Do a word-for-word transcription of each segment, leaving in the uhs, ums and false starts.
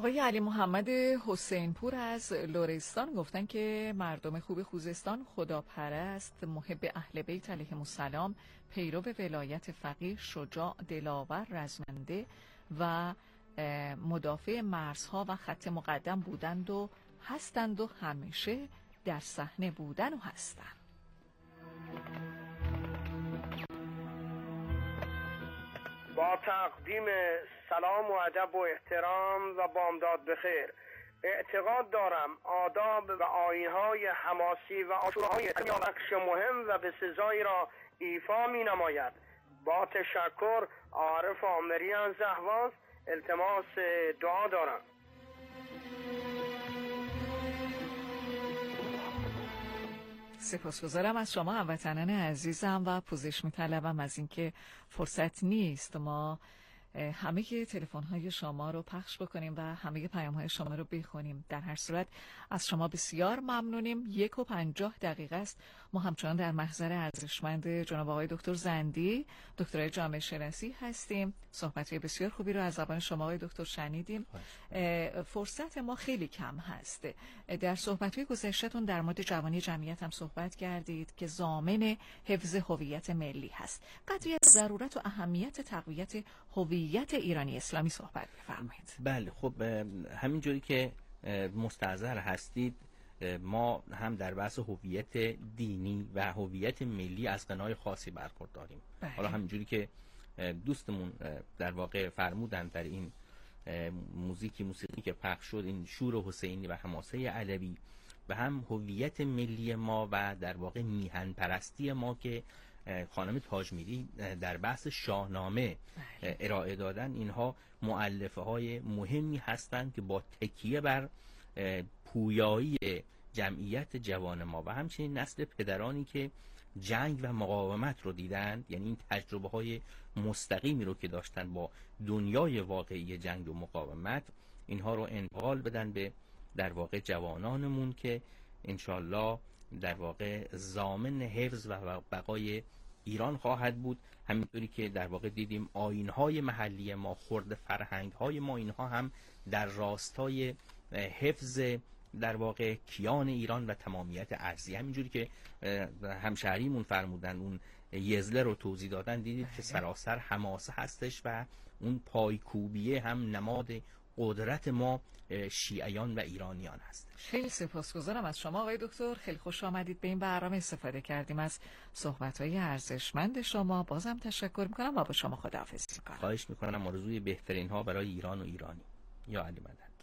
آقای علی محمد حسین پور از لرستان گفتن که مردم خوب خوزستان خداپرست، محب اهل بیت علیهم السلام، پیرو ولایت فقیه، شجاع، دلاور، رزمنده و مدافع مرزها و خط مقدم بودند و هستند و همیشه در صحنه بودن و هستند. با تقدیم سلام و ادب و احترام و بامداد بخیر، اعتقاد دارم آداب و آیین‌های حماسی و آشوراهای بخش مهم و به سزایی را ایفا می نماید. با تشکر، عارف آمری از اهواز، التماس دعا دارم. سپاسگزارم از شما هموطنان عزیزم و پوزش می‌طلبم از اینکه فرصت نیست ما همه تلفن‌های شما رو پخش بکنیم و همه پیام‌های شما رو بخونیم. در هر صورت از شما بسیار ممنونیم. یک و پنجاه دقیقه است. ما همچنان در محضر ارزشمند جناب آقای دکتر زندی، دکترای جامعه شناسی هستیم. صحبت‌های بسیار خوبی رو از زبان شما آقای دکتر شنیدیم. فرصت ما خیلی کم هست. در صحبت‌های گذشته‌تون در مورد جوانی جمعیت هم صحبت کردید که ضامن حفظ هویت ملی هست. قضیه ضرورت و اهمیت تقویت هویت ایرانی اسلامی صحبت بفرمایید. بله، خب همینجوری که مستحضر هستید، ما هم در بحث هویت دینی و هویت ملی از قناع خاصی برخورداریم. حالا همینجوری که دوستمون در واقع فرمودن در این موزیکی موسیقی که پخش شد، این شور حسینی و حماسه علوی و هم هویت ملی ما و در واقع میهن پرستی ما که خانم تاجمیری در بحث شاهنامه ارائه دادن، اینها مؤلفه های مهمی هستند که با تکیه بر پویایی جمعیت جوان ما و همچنین نسل پدرانی که جنگ و مقاومت رو دیدند، یعنی این تجربه های مستقیمی رو که داشتن با دنیای واقعی جنگ و مقاومت، اینها رو انتقال بدن به در واقع جوانانمون که انشالله در واقع ضامن حفظ و بقای ایران خواهد بود. همینطوری که در واقع دیدیم آیین‌های محلی ما، خرد فرهنگ‌های ما، اینها هم در راستای حفظ در واقع کیان ایران و تمامیت ارضی. همینجوری که همشهریمون فرمودن، اون یزله رو توضیح دادن، دیدید که سراسر حماسه هستش و اون پایکوبیه هم نماد قدرت ما شیعیان و ایرانیان هست. خیلی سپاسگزارم از شما آقای دکتر، خیلی خوش آمدید به این برنامه، استفاده کردیم از صحبت‌های ارزشمند شما. بازم تشکر میکنم و با شما خداحافظی میکنم. خواهش میکنم، آرزوی بهترین ها برای ایران و ایرانی. یا علی مدد.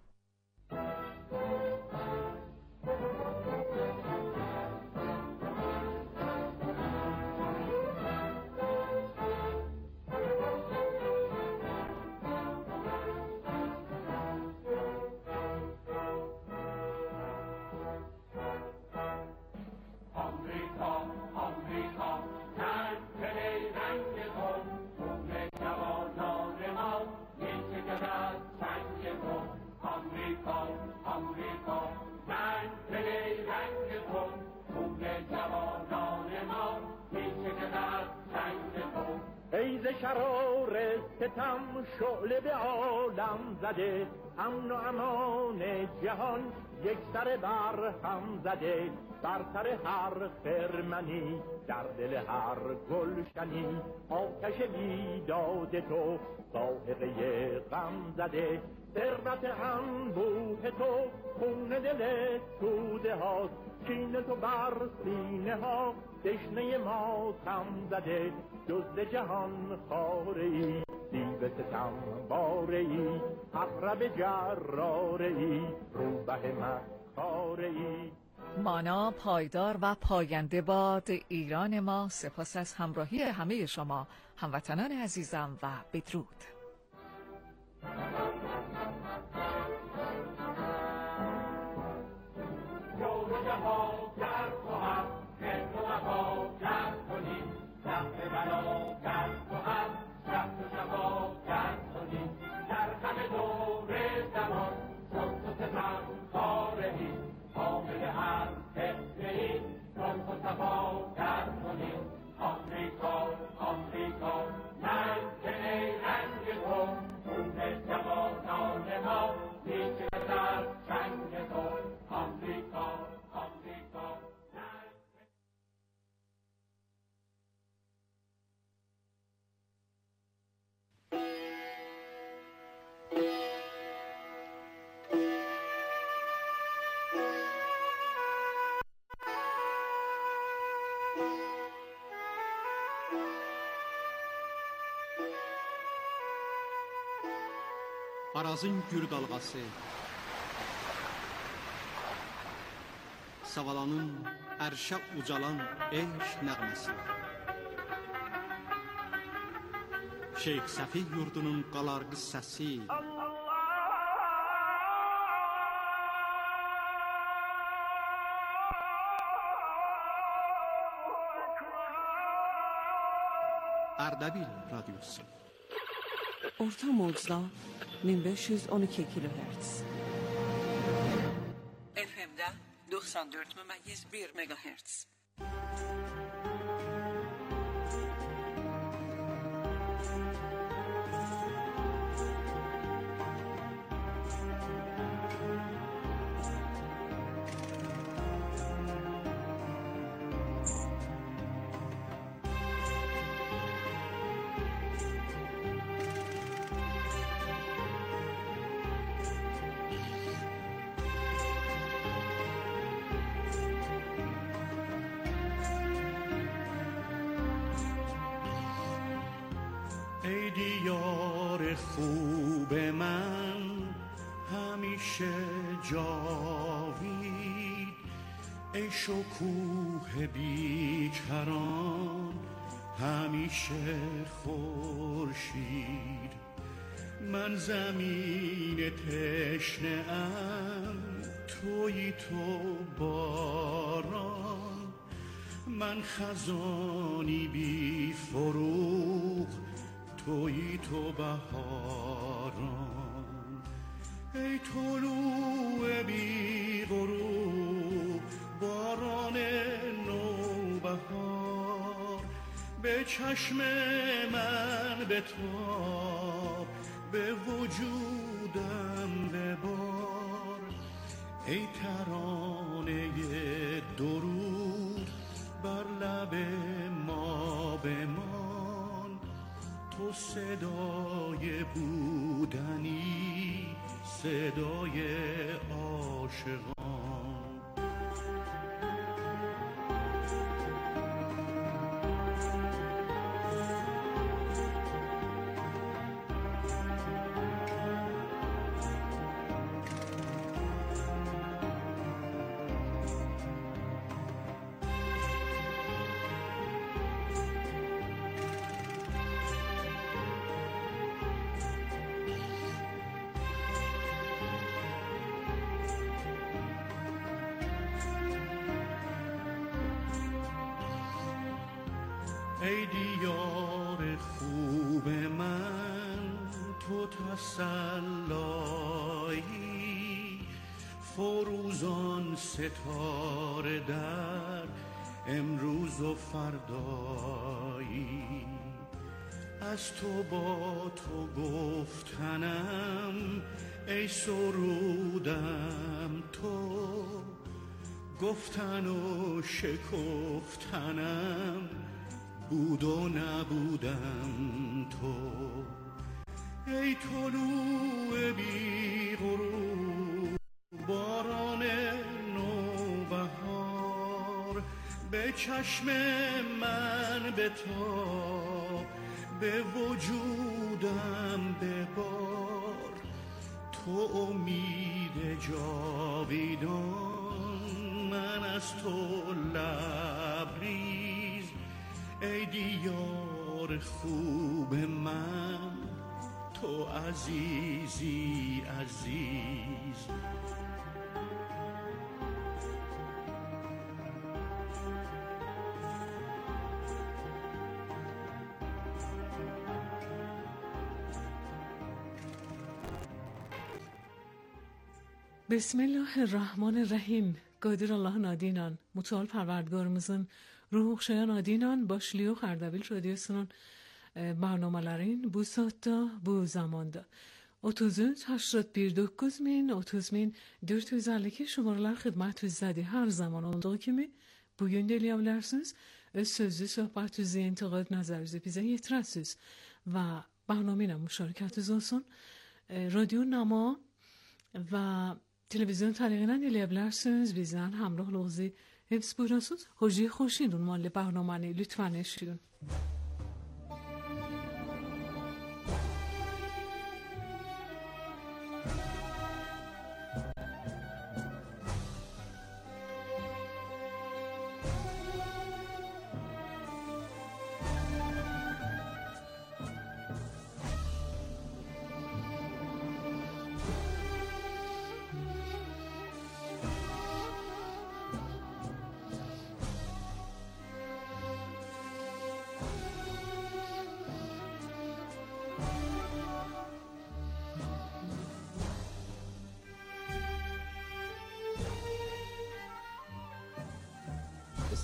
ای ز شرار ستم شعله به عالم زده، امن و امان جهان یک سر بر هم زده، بر سر هر خرمنی در دل هر گلشنی، آتش بیداد تو ذائقه غم زده، ثروت انبوه تو خون دل توده هاست، کین تو بر سینه ها دشنه ماتم زده، جز جهان خاره‌ای دیو ستم باره‌ای، عقرب جراره‌ای روبه مکاره‌ای. مانا پایدار و پاینده باد ایران ما. سپاس از همراهی همه شما هموطنان عزیزم و بدرود. آمریکا آمریکا من که ای رنگ Arazın gür dalğası, Savalanın ərşə ucalan eşq nəğməsi, Şeyx Səfi yurdunun qalar qıssəsi, Ərdəbil radyosu. Orta mocda min beş yüz on iki kilohertz. F M'de doksan dört memeyiz bir megahertz. ای دیار خوب من همیشه جاوید، ای شکوه بیکران همیشه خورشید. من زمین تشنه ام، تویی تو باران، من خزانی بی فروغ، تویی تو بهاران. ای طلوع بی غروب، باران نوبهار، به چشم من بتاب، به وجودم ببار. ای ترانه درود بر لب ما بمان، تو صدای بودنی، صدای عاشقان. ای دیار خوب من تو تسلایی، فروزان ستاره در امروز و فردایی. از تو با تو گفتنم ای سرودم تو، گفتن و شکفتنم بود و نبودم تو. ای طلوع بی غروب، باران نوبهار، به چشم من بتاب، به وجودم ببار. تو امید جاویدان، من از تو لبریز. ای دیار خوب من تو عزیزی عزیز. بسم الله الرحمن الرحیم. Qadir Allah'ın adıyla, mutal Parvardigorumuzun ruh okşayan adıyla başlıyor Ərdəbil radyosunun e, barnamələrin bu saatda, bu zamanda. otuz üç هشتاد bir dokuz min, otuz min dörd yüz elli iki şumarlar xidmətinizdə hər zaman olduğu kimi bugün də eləyə bilərsiniz. Öz sözlü söhbətinizi, intiqad nəzərinizi bizə yetirəsiniz və barnamə ilə müşarikətiniz olsun. E, radyo Nama və تلویزیون طریقاً eləyə bilərsiniz. Bizdən həmrahlıqınızı hepsi buyurasınız. Hoca Xoşin ünvanlı برنامəni lütfen eşidin.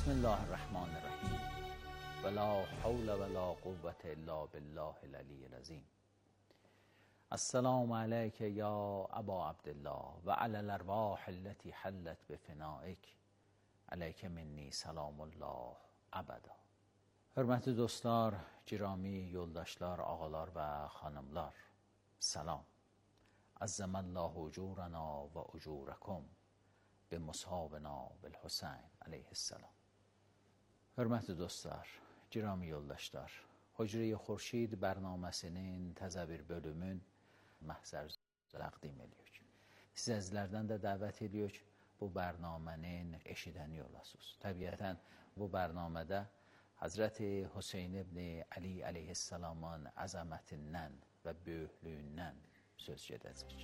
بسم الله الرحمن الرحیم ولا حول ولا قوة الا بالله العلی العظیم. السلام علیک یا ابا عبدالله و علی الارواح التي حلت بفنائک علیک منی سلام الله ابدا. Hörmətli dostlar, girami yoldaşlar, ağalar və xanımlar, salam. Əzzəməllahu ucurana və ucurakum bi musabina bil Hüseyn aleyhisselam. Hörmətli dostlar, girami yoldaşlar, Hücre-i Xurşid bərnaməsinin təzə bir bölümün məhzər təqdim edirik. Siz əzizlərdən də dəvət edirik, bu bərnamənin eşidəni olasınız. Təbiətən bu bərnamədə Hazreti Hüseyin ibn Ali aleyhisselamın əzəmətindən və böyüklüyündən söz gedəcək.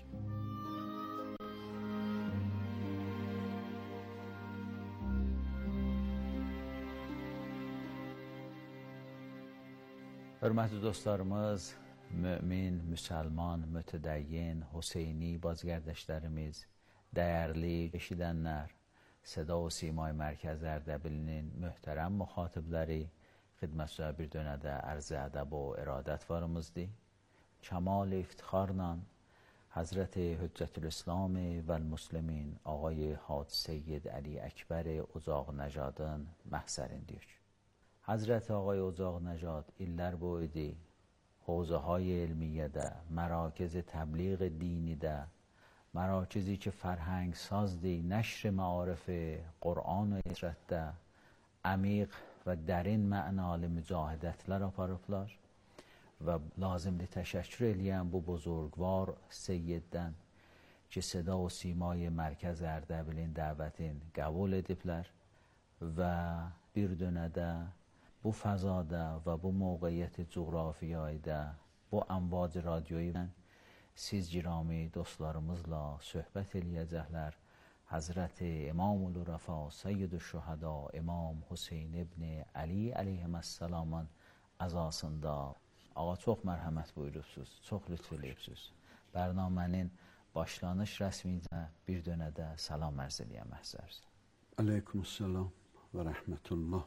Hörmətli dostlarımız, mümin, müsəlman, mütədəyyin, Hüseyni bazgərdəşlərimiz, dəyərli eşidənlər, Səda və Simay Mərkəz Ərdəbilinin möhtərəm müxatibləri, xidmətçiyə bir dönədə ərz-i ədəb və iradət varımızdır. Kəmal iftixarla Həzrəti Hüccətül-İslam vəl-Müslimin Ağay Hacı Seyyid Əli Əkbər Ocaq Nəcadın məhzərindəyik. Həzrəti Ağay Ocaq Nəcad illər boyu حوزه‌های علمیه، مراکز تبلیغ دینی ده، مراکزی که فرهنگ ساز دی، نشر معارف قرآن و اسرت ده، عمیق و derin mənalı mücahidətlər aparıblar və lazımdır təşəkkür eləyəm bu buzurgvar Seyyiddən ki, Səda və Simay Mərkəz Ərdəbilin dəvətin qəbul ediblər və bir dönədə bu fəzada və bu mövqeyyət coğrafiyayda bu əmvac radyoyu siz girami dostlarımızla söhbət eləyəcəklər. Həzrəti İmam-ül-Rəfa Seyyid-ül-Şühəda İmam Hüseyin ibn Ali əleyhissalamın əzasında ağa çox mərhəmət buyurubsuz, çox lütf eləyibsiniz. Bərnamənin başlanış rəsmincə bir dönədə salam ərz eləyəm məhzərsə. Aleykümselam və rəhmətullah.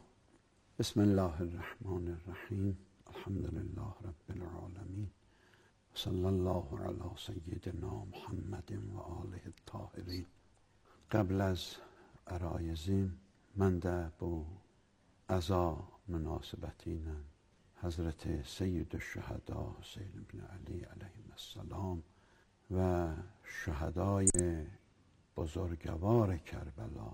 Bismillahirrahmanirrahim. Elhamdülillah Rabbil alemin. Sallallahu ala seyyidina Muhammedin və alihi tahirin. قبل از عرایزین من در با عزا مناسبتینم حضرت سید الشهدا حسین بن علی علیه السلام و شهدای بزرگوار کربلا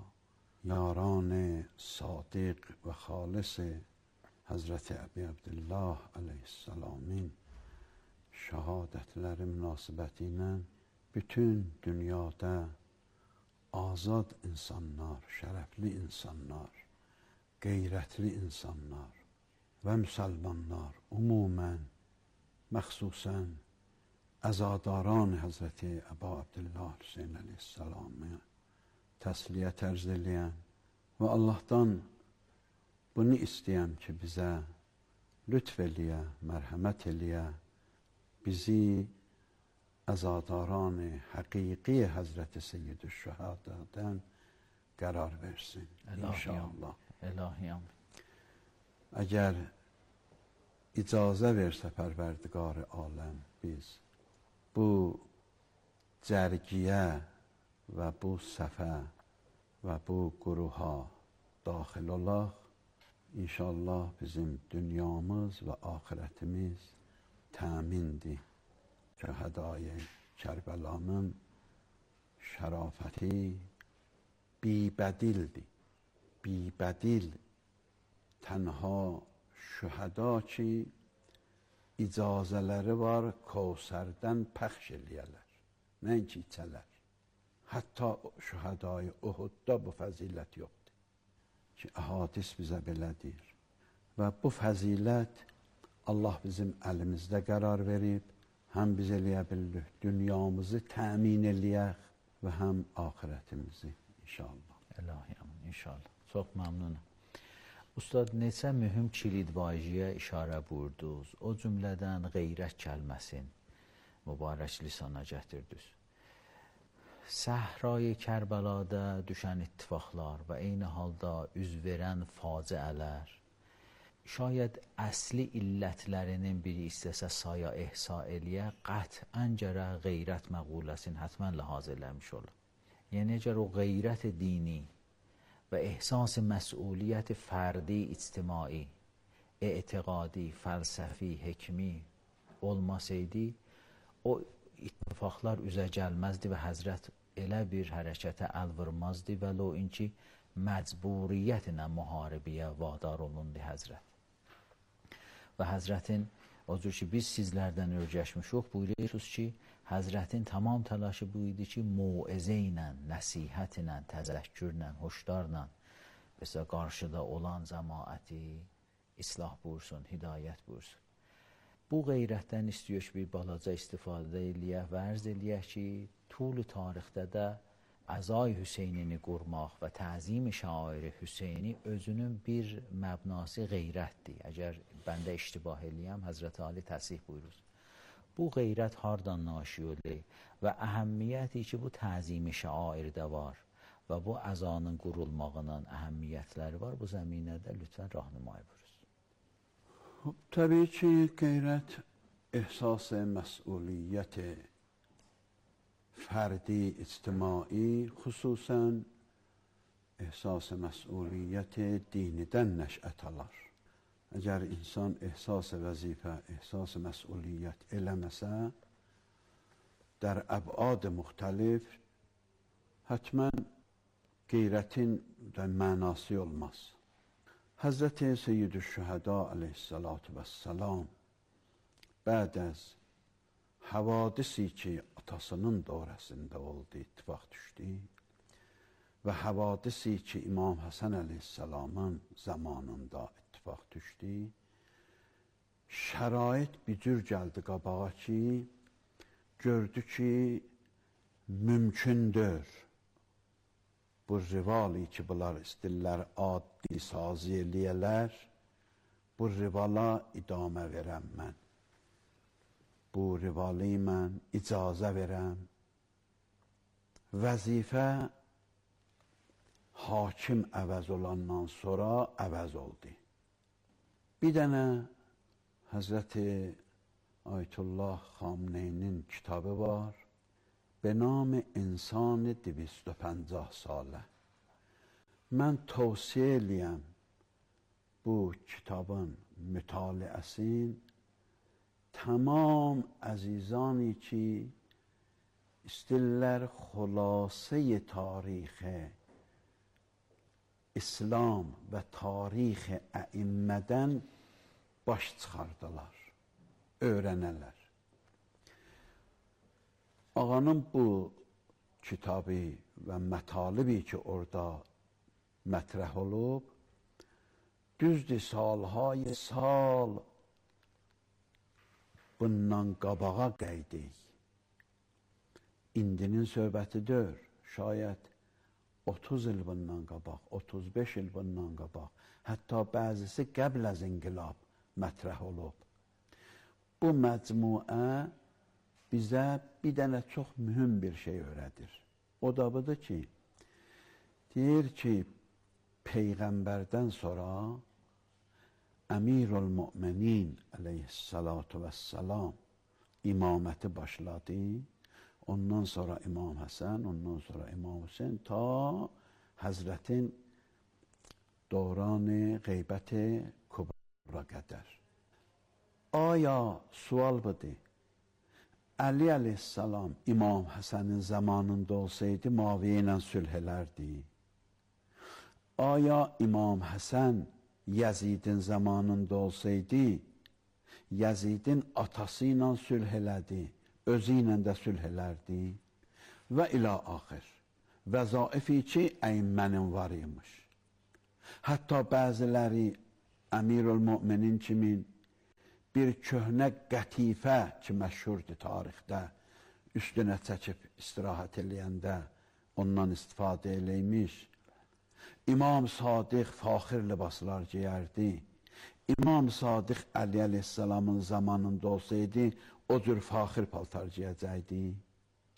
یاران صادق و خالص حضرت ابی عبدالله علیه السلامین şəhadətləri münasibətilə bütün dünyada azad insanlar, şərəfli insanlar, qeyrətli insanlar və müsəlmanlar umumən, məxsusən əzadaran Həzrəti Əbu Abdullah Hüseyin əleyhissalamı təsliyə tərz eləyən və Allahdan bunu istəyəm ki, bizə lütf eləyə, mərhəmət eləyə, bizi əzadaran həqiqi Həzrəti Seyyid-ül-Şühədadan qərar versin. İnşallah. Elahiyam. Əgər icazə versə Pərverdigar aləm, biz bu cərgiyə və bu səfə və bu quruha daxil olaq, İnşallah bizim dünyamız və axirətimiz təmindir. Şəhədai Kərbəlanın şərafəti bibədildir. Bibədil tənha şühəda ki, icazələri var Kəvsərdən pəxş eləyərlər. Nəinki içələr. Hətta şühədai Uhudda bu fəzilət yoxdur. Ki, əhadis bizə belədir. Və bu fəzilət Allah bizim əlimizdə qərar verib, həm biz eləyə bilirik, dünyamızı təmin eləyək və həm axirətimizi inşallah. Elahiyam, inşallah. Çox məmnunum. Ustad, neçə mühüm kilidvajiyə işarə buyurdunuz, o cümlədən qeyrət kəlməsin mübarək lisana gətirdiniz. Səhra-i Kərbəlada düşən ittifaqlar və eyni halda üz verən faciələr şayad əsli illətlərinin biri istəsə saya ehsa eləyə, qətən gərək qeyrət məquləsini həttəmən ləhaz eləmiş olur. Yəni əgər o qeyrət dini və ehsas məsuliyyət fərdi, ictimai, etiqadi, fəlsəfi, hekmi olmasaydı, o ittifaqlar üzə gəlməzdi və Həzrət elə bir hərəkətə əl vurmazdı və lo inki məcburiyyətlə müharibəyə vadar olundu Həzrət. Və Həzrətin, o cür ki, biz sizlərdən örgəşmişik, buyuruyorsunuz ki, Həzrətin tamam təlaşı bu idi ki, muizə ilə, nəsihət ilə, təzəkkürlə, hoşdarla mesela qarşıda olan cəmaəti islah buyursun, hidayət buyursun. Bu qeyrətdən istəyək bir balaca istifadə eləyək və ərz eləyək ki, tul tarixdə də əzay Hüseynini qurmaq və təzim şairi Hüseyni özünün bir məbnası qeyrətdir. Əgər bəndə iştibah eləyəm, Həzrət Ali təsih buyurur. Bu qeyrət hardan naşi olur və əhəmmiyyəti ki, bu təzim şairdə var və bu əzanın qurulmağının əhəmmiyyətləri var. Bu zəminədə lütfən rahnimay buyuruz. Təbii ki, qeyrət ehsas-ı məsuliyyət fərdi, ictimai, xüsusən ehsas-ı məsuliyyət dinidən nəşət alar. Əgər insan ehsas-ı vəzifə, ehsas-ı məsuliyyət eləməsə, در ابعاد مختلف حتما qeyrətin də mənası olmaz. Həzrəti Seyyid-ü-Şühəda aleyhissalatu vesselam bəd az havadisi ki atasının dövrəsində oldu, ittifaq düşdü və havadisi ki İmam Həsən aleyhissalamın zamanında ittifaq düşdü, şərait bir cür gəldi qabağa ki, gördü ki mümkündür bu rivali ki bunlar istillər addi sazi eləyələr, bu rivala idamə verəm mən. Bu rivali mən icazə verəm. Vəzifə hakim əvəz olandan sonra əvəz oldu. Bir dənə Həzrəti Ayətullah Xamneynin kitabı var. به نام انسان دویست و پنجاه ساله. من توصیه eləyəm bu kitabın mütaliəsini tamam əzizani ki istillər xülasəyi tarixi İslam və tarixi əimmədən baş çıxardılar, öyrənələr. Ağanın bu kitabı və mətalibi ki orada mətrəh olub, düzdür salhay sal bundan qabağa qeydik. İndinin söhbətidir, şayət otuz il bundan qabaq, otuz beş il bundan qabaq, hətta bəzisi qəbl az inqilab mətrəh olub. Bu məcmuə bizə bir dənə çox mühüm bir şey öyrədir. O da budur ki, deyir ki, Peyğəmbərdən sonra Əmirül-Müminin aleyhissalatu vesselam imaməti başladı. Ondan sonra İmam Həsən, ondan sonra İmam Hüseyin ta Həzrətin dövranı qeybəti kubra qədər. Aya sual budur. Ali aleyhissalam İmam Həsənin zamanında olsaydı Muaviyə ilə sülh elərdi. Aya İmam Həsən Yəzidin zamanında olsaydı Yəzidin atası ilə sülh elədi, özü ilə də sülh elərdi və ilə axir. Vəzaifi ki əyimmənin var imiş. Hətta bəziləri Əmirül-Müminin kimin bir köhnə qətifə ki məşhurdur tarixdə, üstünə çəkib istirahət eləyəndə ondan istifadə eləymiş. İmam Sadiq faxir libaslar giyərdi. İmam Sadiq Ali aleyhissalamın zamanında olsaydı, o cür faxir paltar giyəcəkdi.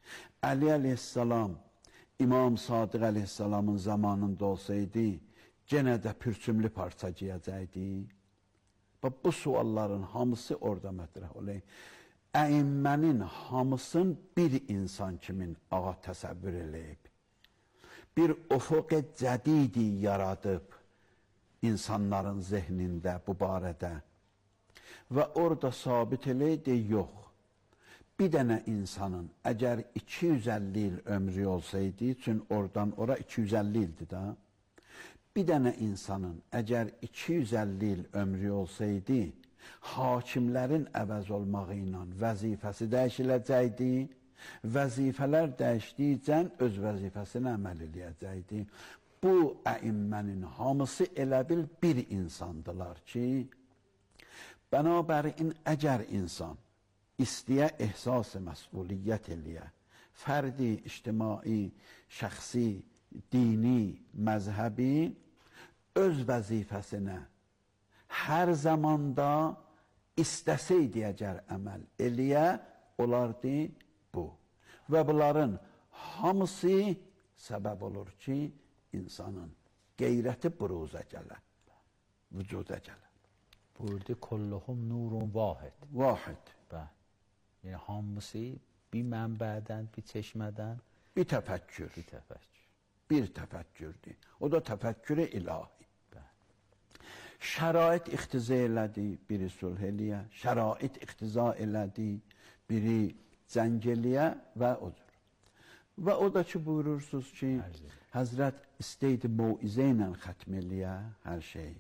Ali aleyhissalam İmam Sadiq aleyhissalamın zamanında olsaydı gene də pürçümlü parça giyəcəkdi. Bax, bu sualların hamısı orada mətrəh olayım. Əimmənin hamısın bir insan kimin ağa təsəvvür eləyib. Bir ufuq cədidi yaradıb insanların zehnində bu barədə. Və orada sabit eləydi, yox. Bir dənə insanın əgər iki yüz əlli il ömrü olsaydı, üçün oradan ora iki yüz əlli ildir da, bir dənə insanın əgər iki yüz əlli il ömrü olsaydı, hakimlərin əvəz olmağı ilə vəzifəsi dəyişiləcəkdi, vəzifələr dəyişdikcə öz vəzifəsinə əməl eləyəcəkdi. Bu əimmənin hamısı elə bil bir insandılar ki, bənabərin əgər insan istəyə ehsas-ı məsuliyyət eləyə, fərdi, ictimai, şəxsi, dini, məzhəbi öz vəzifəsinə hər zamanda istəsəydi əgər əməl eləyə, olardı bu. Və bunların hamısı səbəb olur ki, insanın qeyrəti buruza gələ, vücuda gələ. Buyurdu, kulluhum nurun vahid. Vahid. Bəli. Yəni, hamısı bir mənbədən, bir çeşmədən, bir təfəkkür. Bir təfəkkür. Bir təfəkkürdür. O da təfəkkürü ilahi. Şərait iqtiza elədi, biri sulh eləyə, şərait iqtiza elədi, biri cəng eləyə və odur. Və o da ki, buyurursunuz ki, Həzrət istəydi mövizə ilə xətm eləyə hər şey.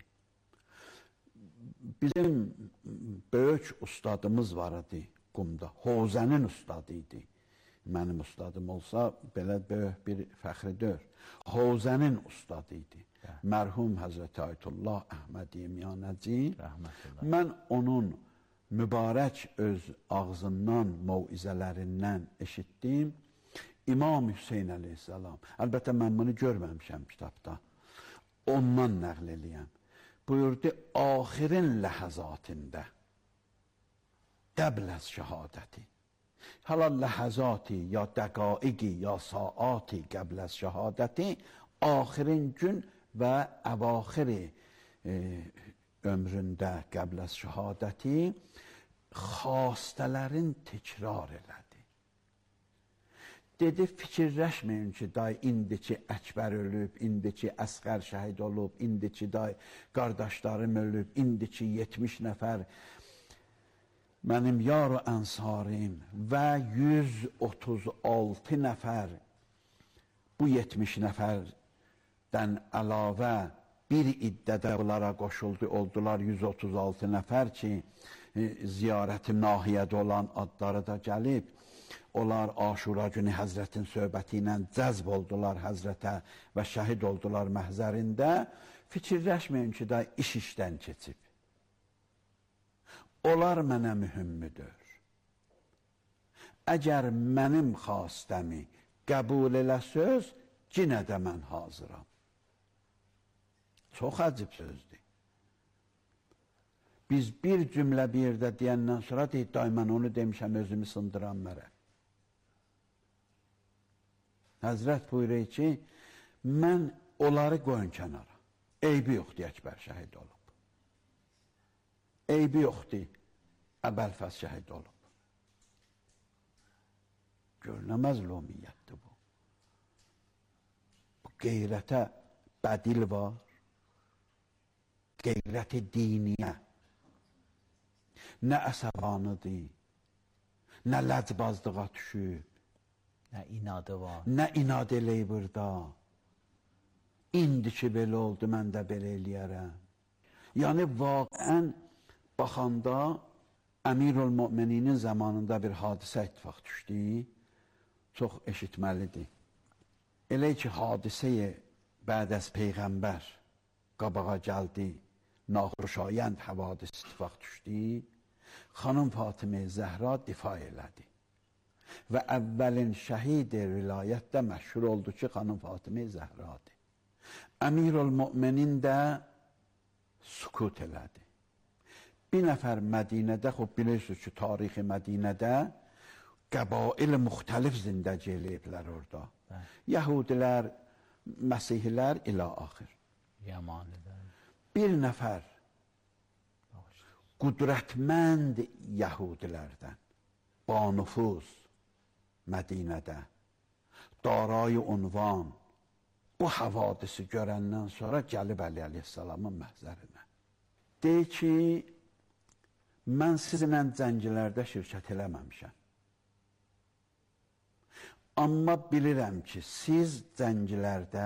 Bizim böyük ustadımız var idi Qumda, Hovzənin ustadı idi. Mənim ustadım olsa, belə böyük bir fəxridir. Hovzənin ustadı idi. Mərhum Həzrəti Ayətullah Əhmədi Miyanəci. Mən onun mübarək öz ağzından, mövizələrindən eşitdim. İmam Hüseyin əleyhissalam, əlbəttə mən bunu görməmişəm kitabda, ondan nəql eləyəm. Buyurdu, axirin ləhəzatində qəbl əz şəhadəti. Hala ləhəzati, ya dəqaiqi, ya saati qəbl əz şəhadəti, axirin gün və əvaxiri e, ömründə qəbl əz şəhadəti xastələrin təkrar elədi. Dedi, fikirləşməyin ki, day indi ki Əkbər ölüb, indi ki Əsqər şəhid olub, indi ki day qardaşlarım ölüb, indi ki yetmiş nəfər mənim yar-ı ənsarim və yüz otuz altı nəfər bu yetmiş nəfərdən əlavə bir iddədə bunlara qoşuldu, oldular yüz otuz altı nəfər ki, ziyarəti nahiyədə olan adları da gəlib. Onlar Aşura günü Həzrətin söhbəti ilə cəzb oldular Həzrətə və şəhid oldular məhzərində. Fikirləşməyin ki, da iş işdən keçib. Onlar mənə mühümmüdür. Əgər mənim xastəmi qəbul elə söz, yenə də mən hazıram. Çox əcib sözdür. Biz bir cümlə bir yerdə deyəndən sonra deyək, day mən onu demişəm, özümü sındıram mərə. Həzrət buyuruyor ki, mən onları qoyun kənara. Eybi yoxdur, Əkbər şəhid olub. Eybi yoxdur, Əbəlfəz şəhid olub. Görünəməz lomiyyətdir bu. Bu qeyrətə bədil var, qeyrəti diniyə. Nə əsəbanıdır, nə ləcbazlığa düşüb, nə inadı var, nə inad eləyib burada. İndi ki belə oldu, mən də belə eləyərəm. Yəni, vaqən baxanda Əmirul Mömininin zamanında bir hadisə ittifaq düşdü, çox eşitməlidir. Elə ki, hadisəyə bəd əz Peyğəmbər qabağa gəldi, naxurşayənd həvadis ittifaq düşdü, xanım Fatimə Zəhra difa elədi. Və əvvəlin şəhid-i vilayətdə məşhur oldu ki, xanım Fatimə Zəhradır. Əmirul Möminin də sükut elədi. Bir nəfər Mədinədə, xub bilirsiniz ki, tarixi Mədinədə qəbail müxtəlif zindəci eləyiblər orada. Yəhudilər, Məsihilər ilə axır. Yamanilər. Bir nəfər qudrətmənd Yəhudilərdən, banufuz Mədinədə, darayı unvan, bu havadisi görəndən sonra gəlib Əli əleyhissalamın məhzərinə. Deyir ki, mən sizinlə zəncilərdə şirkət eləməmişəm. Amma bilirəm ki, siz zəncilərdə,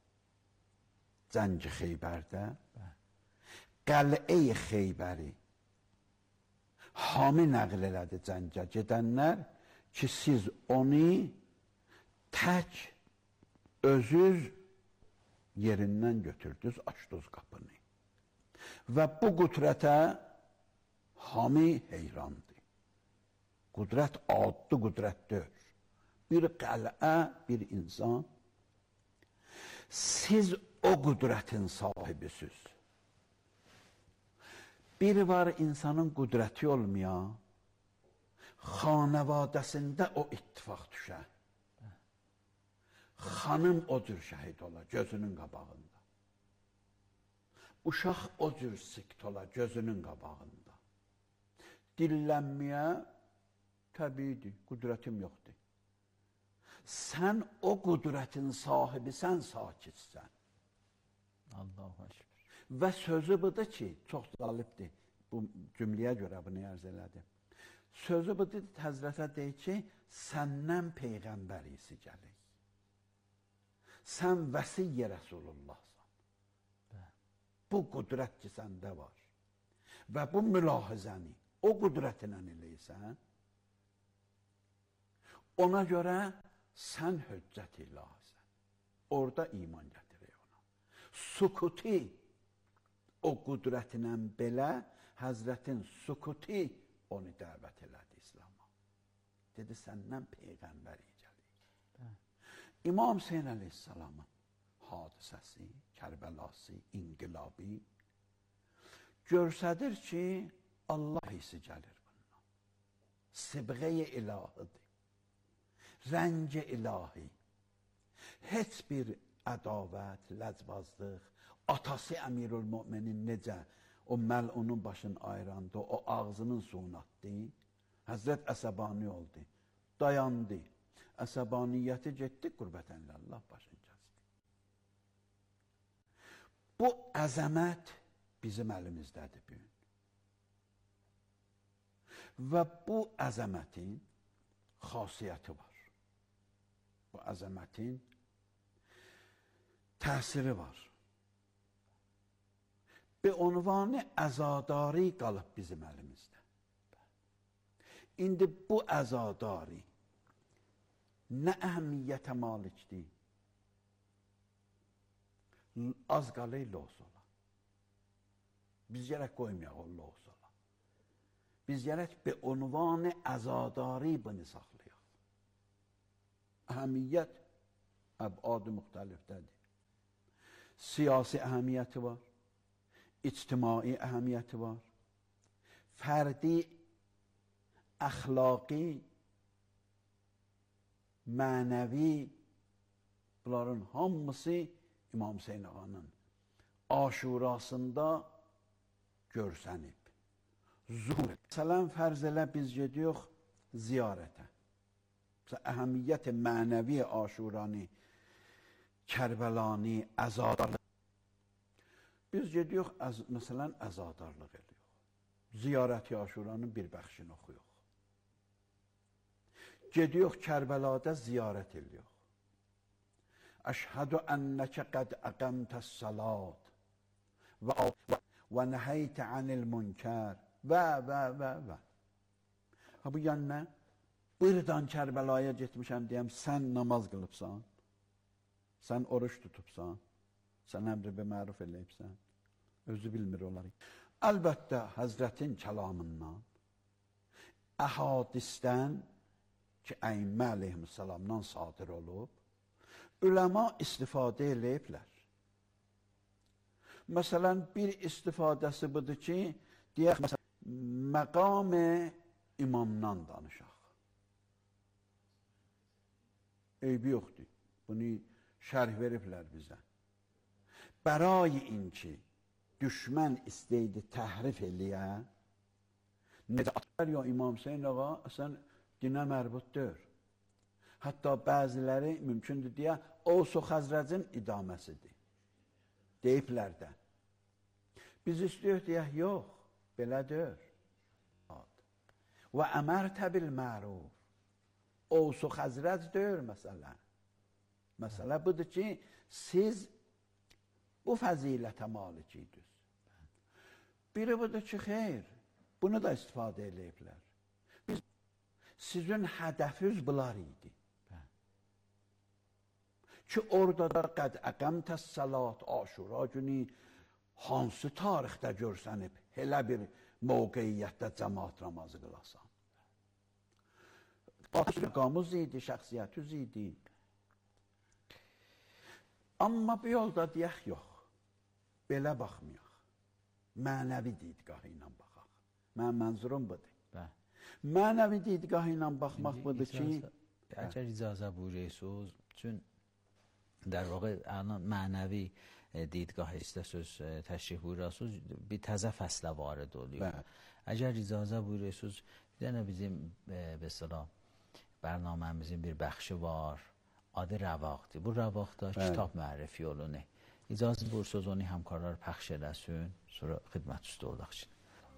Zənci Xeybərdə, Qəl'ə-i Xeybəri hami nəql elədi Zəncə gedənlər ki, siz onu tək özür yerindən götürdünüz, açdınız qapını. Və bu qudrətə hami heyrandı. Qudrət adlı qudrətdir. Bir qəl'ə, bir insan. Siz o qudrətin sahibisiz. Biri var insanın qudrəti olmayan, xanəvadəsində o ittifaq düşər. Xanım o cür şəhid ola, gözünün qabağında. Uşaq o cür sikt ola, gözünün qabağında. Dillənməyə təbiidir, qudrətim yoxdur. Sən o qudrətin sahibi, sən sakitsən. Allahu Ekber. Və sözü budur ki, çox zalibdir. Bu cümləyə görə bunu ərz elədim. Sözü budur, Həzrətə deyir ki, səndən Peyğəmbər isi gəlir. Sən vəsiyyə Rəsulullahsan. Bu qudrət ki, səndə var. Və bu mülahizəni, o qudrətinə eləyirsən, ona görə sən hüccət ilahisən. Orada iman gətirir ona. Sukuti, o qudrətinə belə, Həzrətin sukuti onu dəvət elədi İslam'a. Dedi, səndən Peyğəmbər gəlir. İmam Hüseyin əleyhissalamın hadisəsi, Kərbəlası, inqilabi görsədir ki, Allah hissi gəlir bundan. Sibğə-i ilahidir. Rəng-i ilahi. Heç bir ədavət, ləzbazlıq, atası Əmirül-Müminin necə o məlunun başını ayırandı, o ağzının suyunu atdı. Həzrət əsəbani oldu, dayandı. Əsəbaniyyəti getdi, qürbətənlə Allah başını kəsdi. Bu əzəmət bizim əlimizdədir bu gün. Və bu əzəmətin xasiyyəti var. Bu əzəmətin təsiri var. Bir unvanı əzadari qalıb bizim əlimizdə. İndi bu əzadari nə əhəmiyyətə malikdir? Az qalır los ola. Biz gərək qoymayaq o los ola. Biz gərək bir unvanı əzadari bunu saxlayaq. Əhəmiyyət əbad-ı müxtəlifdədir. Siyasi əhəmiyyəti var. İctimai əhəmiyyəti var, fərdi, əxlaqi, mənəvi, bunların hamısı İmam Hüseyin ağanın aşurasında görsənib, zuhur. Məsələn, fərz elə biz gediyox ziyarətə. Əhəmiyyət mənəvi aşuranı, Kərbəlani, əzadarlıq. Biz gediyox, əz, məsələn, əzadarlıq ediyox. Ziyarət-i aşuranın bir bəxşini oxuyuq. Gediyox, Kərbəlada ziyarət ediyox. Əşhədü ənəkə qəd əqəmtəs salat və, və, və nəhəytə anil münkər və, və, və, və. Ha, bu yan nə? Buradan Kərbəlaya getmişəm deyəm, sən namaz qılıbsan, sən oruç tutubsan, sən əmri bir məruf eləyibsən, özü bilmir olarıq. Əlbəttə, Həzrətin kəlamından, əhadisdən ki, Əimmə əleyhissalamdan sadir olub, üləma istifadə eləyiblər. Məsələn, bir istifadəsi budur ki, deyək, məsələn, məqam-ı imamdan danışaq. eybi yoxdur. Bunu şərh veriblər bizə. Bəray in ki, düşmən istəydi təhrif eləyə, necə atlar ya İmam Hüseyin ağa, əsən dinə mərbutdur. Hətta bəziləri mümkündür deyə, Ovs o Xəzrəcin idaməsidir. Deyiblər də. Biz istəyək deyək, yox, belədir. Və əmərtə bil məruf. Ovs o Xəzrəc deyir məsələ. Məsələ budur ki, siz bu fəzilətə malikiydiniz. Biri budur ki, xeyr, bunu da istifadə eləyiblər. Biz, sizin hədəfiz bunlar idi. Ki, orada da qəd əqəmtəs salat, aşura günü hansı tarixdə görsənib, elə bir mövqeyiyyətdə cəmaat namazı qılasan. Qamuz idi, şəxsiyyətüz idi. Amma bir yolda deyək, yox, belə baxmayaq. Mənəvi didgahı ilə baxaq. Mən mənzurum budur. Mənəvi didgahı ilə baxmaq budur ki... Əgər icazə buyurursunuz, çünki در واقع الان معنوی دیدگاه استاسوس تشریح buyurursunuz bir təzə fəslə varid oluyor. Əgər icazə buyurursunuz, bir dənə bizim به اصطلاح برنامemizin bir bəxşi var. Adı Rəvaqdır. Bu Rəvaqda kitab müərrifi olunur. İcazə buyursunuz onu həmkarlar pəxş eləsin, sonra xidmət üstə olaq üçün.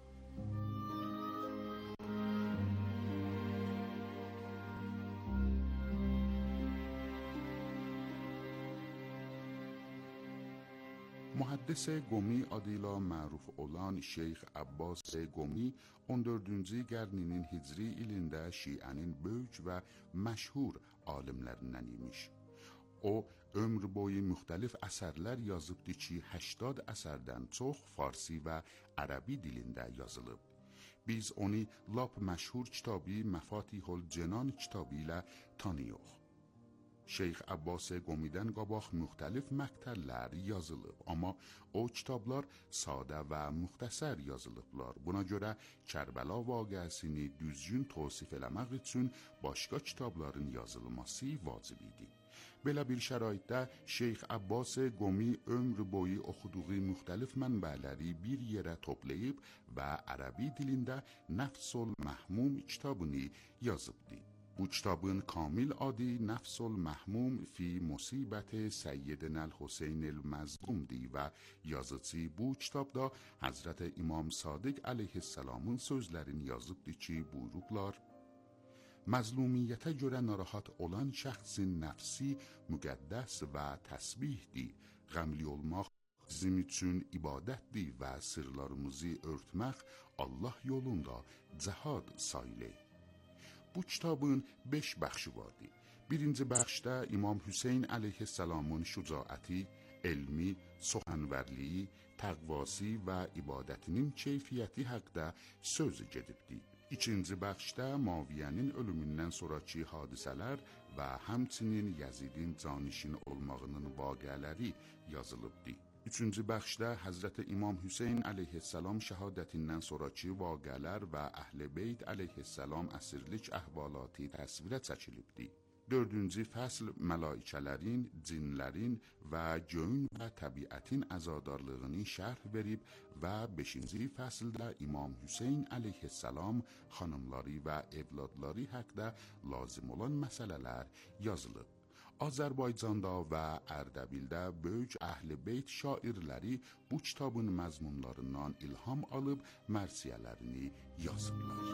Muhaddis Qumi adıyla məruf olan Şeyx Abbas Qumi on dördüncü qarninin hicri ilində Şiənin böyük və məşhur alimlərindən imiş. O, ömr boyu müxtəlif əsərlər yazıbdır ki, həştad əsərdən çox farsi və ərəbi dilində yazılıb. Biz onu lap məşhur kitabı Məfatihul Cenan kitabı ilə tanıyıq. Şeyx Abbas Qumidən qabaq müxtəlif məqtəllər yazılıb, amma o kitablar sadə və müxtəsər yazılıblar. Buna görə Kərbəla vaqiəsini düzgün tavsif eləmək üçün başqa kitabların yazılması vacib idi. Belə bir şəraitdə Şeyx Abbas Qumi ömr boyu oxuduğu müxtəlif mənbələri bir yerə toplayıb və ərəbi dilində Nəfsul Məhmum kitabını yazıbdı. Bu kitabın kamil adı Nəfsul Məhmum fi Musibət Səyyidinəl Hüseynil Məzlumdir və yazıcı bu kitabda Həzrət İmam Sadiq əleyhissalamın sözlərini yazıbdır ki, buyurublar: Məzlumiyyətə görə narahat olan şəxsin nəfsi müqəddəs və təsbihdir. Qəmli olmaq bizim üçün ibadətdir və sırlarımızı örtmək Allah yolunda cəhad sayılır. Bu kitabın beş bəxşi vardı. Birinci bəxşdə İmam Hüseyn əleyhissalamın şücaəti, elmi, soxanvərliyi, təqvası və ibadətinin keyfiyyəti haqqda söz gedibdi. İkinci bəxşdə Muaviyyənin ölümündən sonraki hadisələr və həmçinin Yazidin canişin olmağının vaqiələri yazılıbdı. Üçüncü bəxşdə Həzrət İmam Hüseyn əleyhissalam şəhadətindən sonraki vaqiələr və Əhl-i Beyt əleyhissalam əsirlik əhvalatı təsvirə çəkilibdi. Dördüncü fəsl mələikələrin, cinlərin və göyün və təbiətin əzadarlığını şərh verib və beşinci fəsldə İmam Hüseyn əleyhissalam xanımları və evladları haqqda lazım olan məsələlər yazılıb. Azərbaycanda və Ərdəbildə böyük Əhl-i Beyt şairləri bu kitabın məzmunlarından ilham alıb mərsiyələrini yazıblar.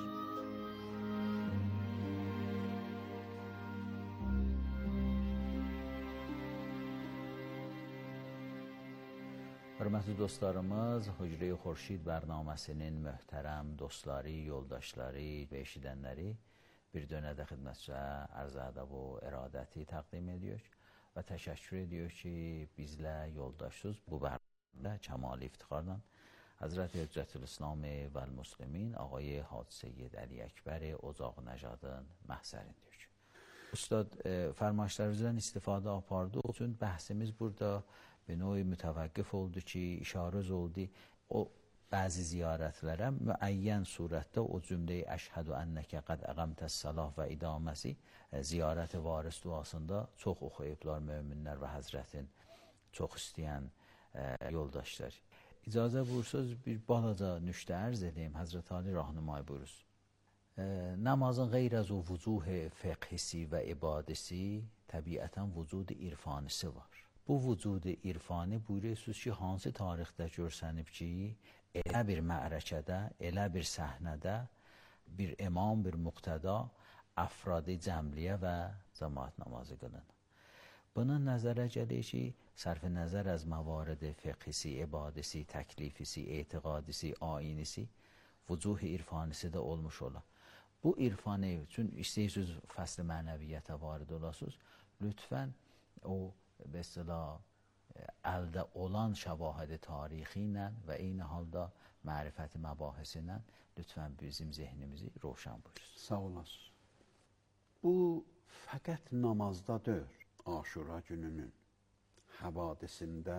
Hörmətli dostlarımız, Hücre-i Xurşid bərnaməsinin möhtərəm dostları, yoldaşları və eşidənləri bir dönədə xidmətçə ərzədəb və iradəti təqdim ediyor və təşəkkür ediyor ki, bizlə yoldaşsız bu bərnamdə Kəmal İftixardan Həzrət Hüccətül-İslam və Müslimin Ağay Hacı Seyyid Əli Əkbər Ocaq Nəcadın məhzərindir. Ustad, fərmayışlarınızdan istifadə apardıq üçün bəhsimiz burada bir növ mütəvəqqif oldu ki, işarəz oldu. O bəzi ziyarətlərə müəyyən surətdə o cümləyi əşhədü ennəkə qəd əqəmtəs-səlah və idaməsi ziyarət-i varis duasında çox oxuyublar möminlər və Həzrətin çox istəyən e, yoldaşlar. İcazə buyursanız bir balaca nüştə ərz edeyim. Həzrət Ali rahnımay buyuruz. E, namazın qeyr az o vücuh fiqhisi və ibadisi təbiətən vücud irfanisi var. Bu vücud irfani buyuruyorsunuz ki, hansı tarixdə görsənib ki, elə bir mə'rəkədə, elə bir səhnədə bir imam, bir muqtada əfradi cəmliyə və cəmaət namazı qılın. Buna nəzərə gəlir ki, sərf-i nəzər az məvarid fiqhisi, ibadisi, təklifisi, etiqadisi, ayinisi, vücuh irfanisi də olmuş ola. Bu irfanı üçün istəyirsiniz fəsl mənəviyyətə varid olasınız, lütfən o mesela əldə olan şəvahid tarixi ilə və eyni halda mərifəti məbahisi ilə lütfən bizim zehnimizi roşan buyursunuz. Sağ olasınız. Bu fəqət namazda deyil. Aşura gününün havadisində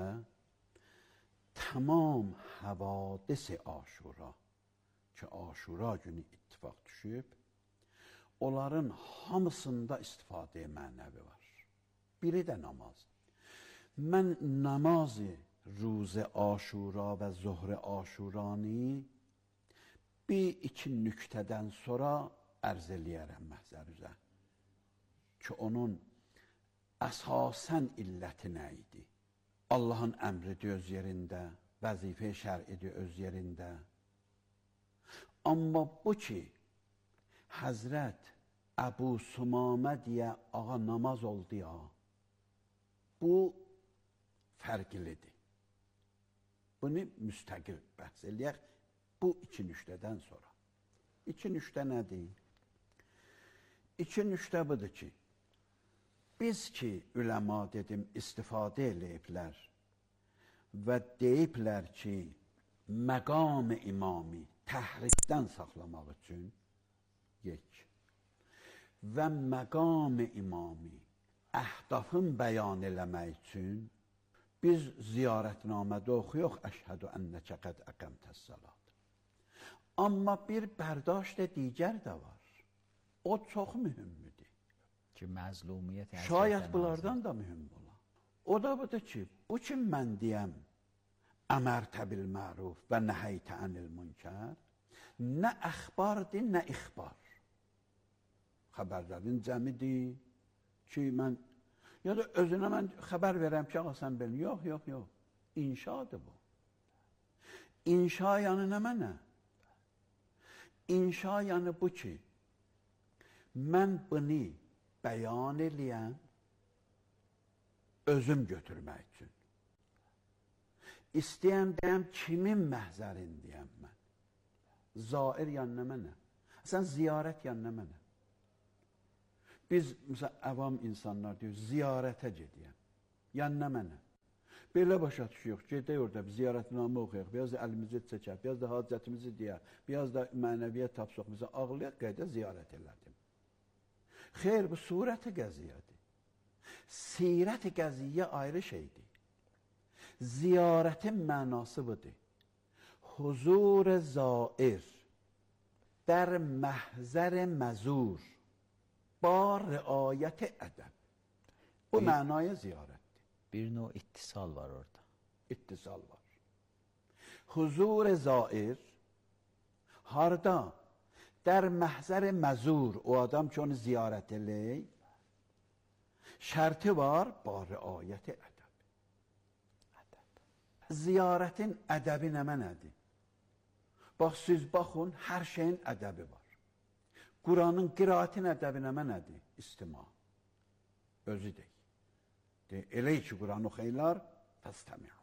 tamam havadisi Aşura ki, Aşura günü ittifaq düşüb, onların hamısında istifadə mənəvi var. Biri də namaz. Mən namazı ruze Aşura və zuhr Aşurani bir iki nüktədən sonra ərz eləyərəm məhzər üzə ki, onun əsasən illəti nə idi? Allahın əmridir öz yerində, vəzifə şər'idir öz yerində. Amma bu ki, Həzrət Əbu Sumamə deyə ağa namaz oldu ya, bu fərqlidir. Bunu müstəqil bəhs eləyək, bu iki nüştədən sonra. İki nüştə nədir? İki nüştə budur ki, biz ki, üləma dedim, istifadə eləyiblər və deyiblər ki, məqam-ı imami təhrikdən saxlamaq üçün yek və məqam-ı imami əhdafın bəyan eləmək üçün biz ziyarətnamədə oxuyuq, əşhədü ennəkə qəd əqəmtəs-səlat. Amma bir bərdaşt digər də var. O çox mühümdür. Ki, məzlumiyyət şayət bunlardan da mühüm ola. O da budur ki, bu ki mən deyəm əmərtə bil məruf və nəhəytə ənil münkər, nə əxbardir, nə ixbar. Xəbərlərin cəmidir ki, mən ya da özünə mən xəbər verəm ki, ağa sən bilin. Yox, yox, yox. İnşadır bu. İnşa yanı nə mənə? İnşa yanı bu ki, mən bunu bəyan eləyən özüm götürmək üçün. İstəyən deyəm, kimin məhzərin deyəm mən? Zair yanına mənə. Sən ziyarət yanına mənə. Biz, məsələn, əvam insanlar deyir, ziyarətə gedəyəm. Yanına mənə. Belə başa düşüyoruz, gedək orada bir ziyarətnamə oxuyaq, biraz da əlimizi çəkək, biraz da hacətimizi deyək, biraz da mənəviyyət tapsaq, bizə ağlayaq, qayda ziyarət elədim. Xeyr, bu surət-i qəziyyədir. Sirət-i qəziyyə ayrı şeydir. Ziyarətin mənası budur. Huzur zair در محضر مزور با رعایت ادب. Bu mənaya ziyarətdir. Bir növ ittisal var orada. İttisal var. Huzur zair harda? در محضر مزور. O adam ki onu ziyaret eləyir. Şərti var با رعایت ədəb. Ziyarətin ədəbi nə mənədir? Bax, siz baxın, hər şeyin ədəbi var. Quranın qiraətin ədəbi nə mənədir? İstima. Özü deyil. De, elə ki, Quran oxuyurlar, fəstəmi'u.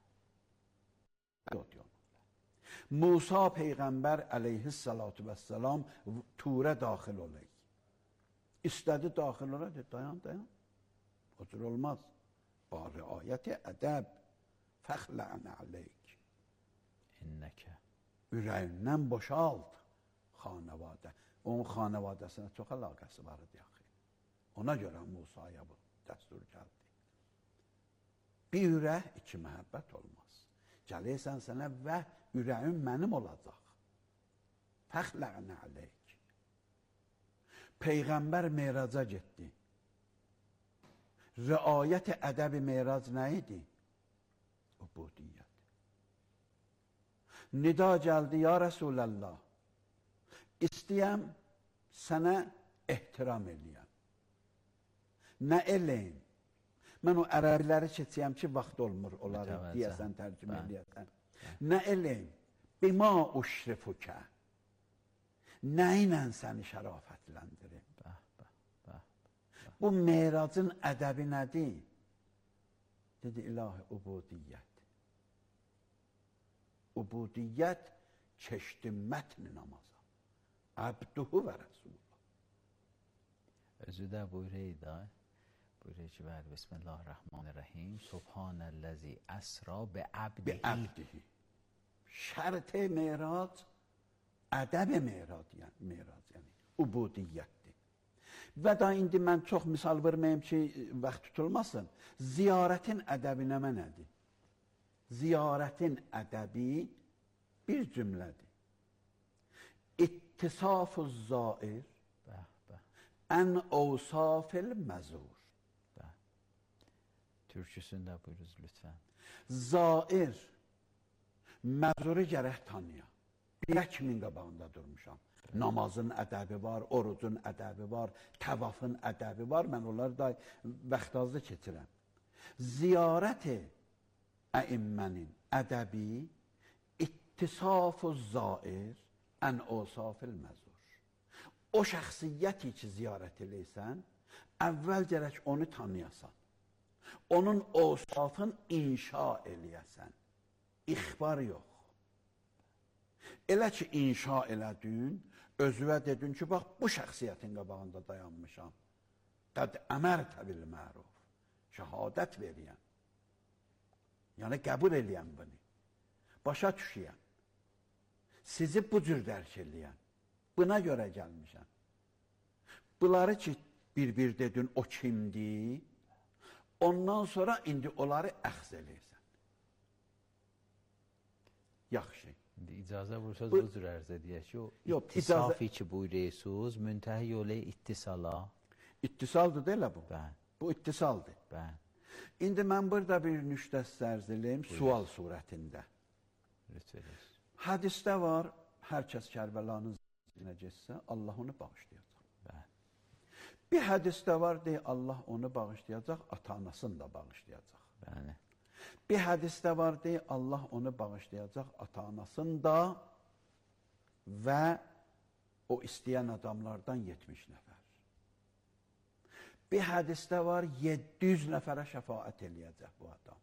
Musa Peyğəmbər əleyhissalatu vəssalam Turə daxil olayı. İstədi daxil olayı, dayan, dayan. O cür olmaz. Ba riayət-i ədəb fəxlən aleyk. İnnəkə. Ürəyindən boşalt xanəvadə. Onun xanəvadəsinə çox əlaqəsi var idi axı. Ona görə Musaya bu dəstur gəldi. Bir ürək, iki məhəbbət olmaz. Gələysən sənə və ürəyim mənim olacaq. Fəxləqnə aleyk. Peyğəmbər meyraca getdi. Riayət ədəb-i meyrac nə idi? Ubudiyyət. Nida gəldi, ya Rəsulallah, istəyəm sənə ehtiram eləyəm. Nə eləyim? Mən o ərəbiləri keçəyəm ki, vaxt olmur, onları deyəsən, tərcümə eləyəsən. Nə eləyim? Bima uşrifukə. Nə ilə səni şərafətləndirim? Bu meyracın ədəbi nədir? Dedi, ilahi, ubudiyyət. Ubudiyyət keçdi mətn namaza. Əbduhu və Rəsulullah. Özü də buyuruyor da, buyuruyor ki, bəli, Bismillahirrahmanirrahim, Subhanəl-ləzi əsra bi əbdihi. Şərt-i meyrac, ədəb-i meyrac, yəni, yəni, ubudiyyətdir. Və da indi mən çox misal verməyim ki, vaxt tutulmasın. Ziyarətin ədəbi nə mənədir? Ziyarətin ədəbi bir cümlədir. İttisaf-ı zair ən ovsaf-ül məzur. Türküsündə buyuruz lütfən. Zair, məzuru gərək tanıya. Birək min qabağında durmuşam. Namazın ədəbi var, orucun ədəbi var, təvafın ədəbi var. Mən onları da vaxt azda keçirəm. Ziyarət-i əimmənin ədəbi ittisaf-ı zair ən osaf-ül məzur. O şəxsiyyəti ki, ziyarət eləysən, əvvəl gərək onu tanıyasan. Onun osafın inşa eləyəsən. İxbar yox. Elə ki, inşa elədin, özüvə dedin ki, bax, bu şəxsiyyətin qabağında dayanmışam. Qəd əmərtə bil məruf. Şəhadət veriyəm. Yəni, qəbul eləyəm bunu. Başa düşəyəm. Sizi bu cür dərk eləyəm. Buna görə gəlmişəm. Bunları ki, bir-bir dedin, o kimdir? Ondan sonra indi onları əxz eləyirsən. Yaxşı. İcazə vursanız bu cür ərz edəyək ki, o ittisafi ki buyuruyorsunuz, müntəhi yolu ittisala. İttisaldır da elə bu. Bən. Bu ittisaldır. Bən. İndi mən burada bir nüştə sərz eləyim, sual surətində. Lütfədir. Hədisdə var, hər kəs Kərbəlanın zərinə getsə, Allah onu bağışlayacaq. Bən. Bir hədisdə var, deyək, Allah onu bağışlayacaq, ata-anasını da bağışlayacaq. Bəli. Bir hədisdə var, deyək, Allah onu bağışlayacaq, ata-anasını da və o istəyən adamlardan yetmiş nəfər. Bir hədisdə var, yeddi yüz nəfərə şəfaət eləyəcək bu adam.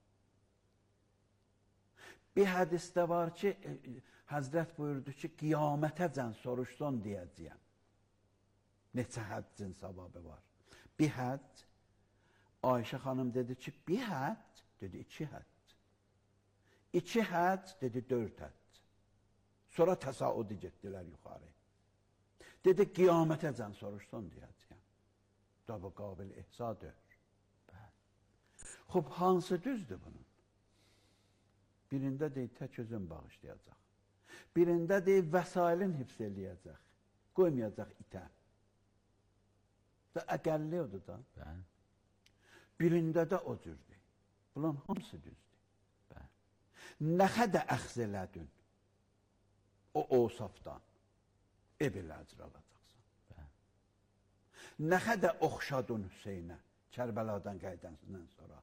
Bir hədisdə var ki, Həzrət buyurdu ki, qiyamətəcən soruşsun deyəcəyəm. Neçə həccin savabı var. Bir həcc, Ayşə xanım dedi ki, bir həcc, dedi, iki həcc. İki həcc, dedi, dörd həcc. Sonra təsaudi getdilər yuxarı. Dedi, qiyamətəcən soruşsun deyəcəyəm. Da bu qabil ihsa dör. Xub, hansı düzdür bunun? Birində deyil, tək özün bağışlayacaq. Birində deyil, vəsailin hifz eləyəcək. Qoymayacaq itə. Da əqəlli odur da. Bən. Birində də o cürdür. Bunun hamısı düzdür. Bən. Nə xədə əxz elədin o osafdan ev ilə əcr alacaqsan. Bən. Nə xədə oxşadın Hüseynə Kərbəladan qəydənsindən sonra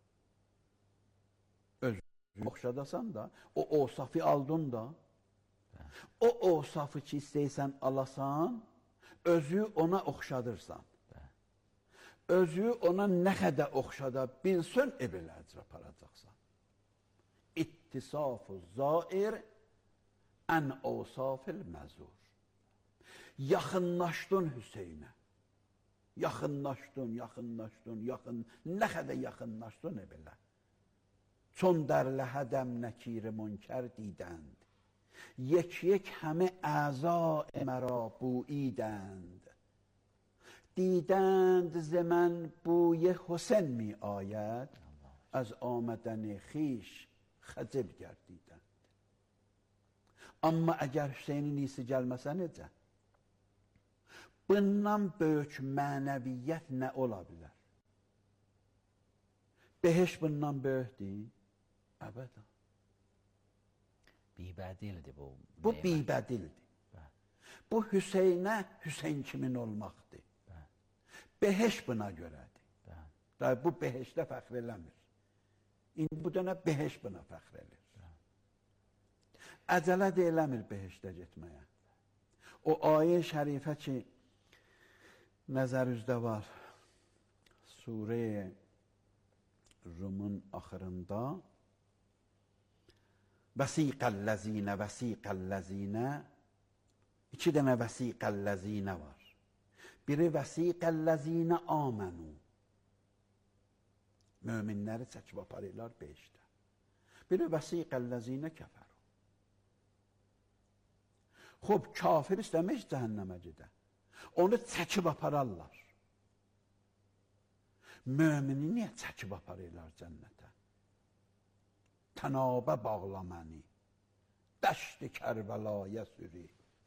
özünü oxşadasan da, o osafı aldın da, bən. O osafı ki istəysən alasan, özü ona oxşadırsan. Özü ona nə xədə oxşada bilsin, ev ilə əcr aparacaqsan. İttisaf-ı zair ən osaf-ül məzur. Yaxınlaşdın Hüseynə. Yaxınlaşdın, yaxınlaşdın, yaxın. Nə xədə yaxınlaşdın ev ilə. Çon dərlə hədəm nəkir-i münkər didənd. Yek-yek həmi əza-i mərə buidənd. دیدند ز من بوی حسن می آید از آمدن خیش خجل گردیدند. Amma əgər Hüseynin iyisi gəlməsə necə? Bundan böyük mənəviyyət nə ola bilər? Beheş bundan böyükdür? Əbədən. Bibədildir bu. Bu bibədildir. Bu Hüseynə Hüseyn kimin olmaqdır. Beheş buna görədir. Da bu beheşdə fəxr eləmir. İndi bu dönə beheş buna fəxr edir. Əcələ də eləmir beheşdə getməyə. O ayə şərifə ki, nəzər üzdə var, Surə Rumun axırında Vəsiqəl-ləzinə, vəsiqəl-ləzinə, iki dənə vəsiqəl-ləzinə var. Biri vəsiqəl-ləzinə amənu. Möminləri çəkib aparırlar beşdə. Biri vəsiqəl-ləzinə kəfəru. Xob, kafir istəmək cəhənnəmə gedə. Onu çəkib apararlar. Mömini niyə çəkib aparırlar cənnətə? Tənabə bağla məni, dəşti Kərbəlaya sürü.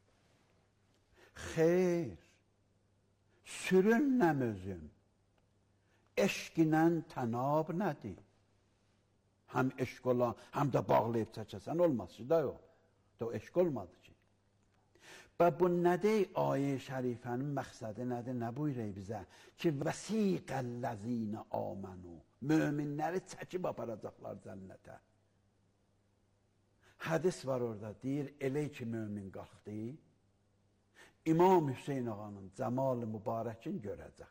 Xeyr, sürünəm özüm, eşqinən tənab nədir? Həm eşq olan, həm də bağlayıb çəkəsən olmaz ki, da yox. Da o eşq olmadı ki. Və bu nədir? Ayə şərifənin məqsədi nədir? Nə buyuruyor bizə? Ki, vəsiqəl-ləzinə amənu. Möminləri çəkib aparacaqlar cənnətə. Hədis var orada, deyir, elə ki mömin qalxdı, İmam Hüseyin ağanın cəmal-ı mübarəkin görəcək.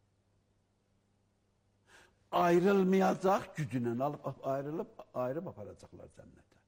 Ayrılmayacaq gücünə alıb, ayrılıb, ayrıb aparacaqlar cənnətə.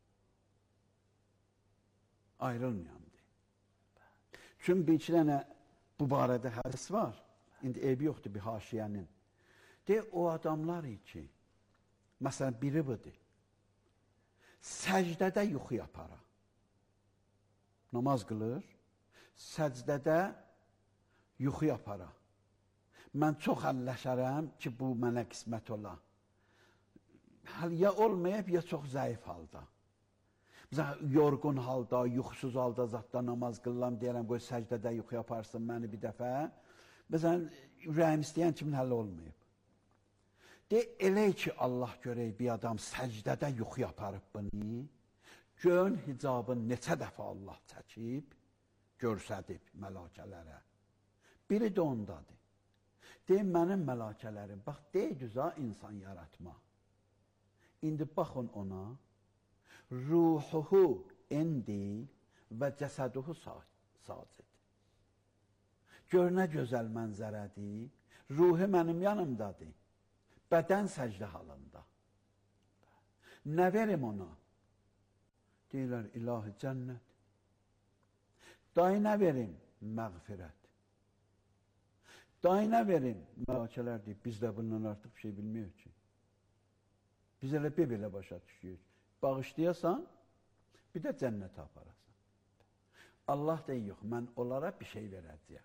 Ayrılmayan. Çünki bir iki dənə bu barədə hədis var. İndi eybi yoxdur bir haşiyənin. De, o adamlar ki, məsələn, biri budur. Səcdədə yuxu yapara. Namaz qılır, səcdədə yuxu yapara. Mən çox əlləşərəm ki, bu mənə qismət ola. Ya olmayıb, ya çox zəif halda. Məsələn, yorğun halda, yuxusuz halda zatda namaz qıllam, deyərəm, qoy səcdədə yuxu yaparsın məni bir dəfə. Məsələn, ürəyim istəyən kimin həll olmayıb. De, elə ki, Allah görək bir adam səcdədə yuxu yaparıb bunu, gön hicabın neçə dəfə Allah çəkib, görsədib məlakələrə. Biri də ondadır. De, mənim məlakələrim, bax, dey düza insan yaratma. İndi baxın ona, ruhuhu indi və cəsəduhu sacid. Gör nə gözəl mənzərədir, ruhu mənim yanımdadır, bədən səcdə halında. Nə verim ona? Deyirlər, ilahi cənnət. Day nə verim? Məğfirət. Day nə verim? Məlakələr deyib, biz də bundan artıq bir şey bilmiyor ki. Biz elə belə başa düşüyoruz. Bağışlayasan, bir də cənnətə aparasan. Allah deyir, yox, mən onlara bir şey verəcəyəm.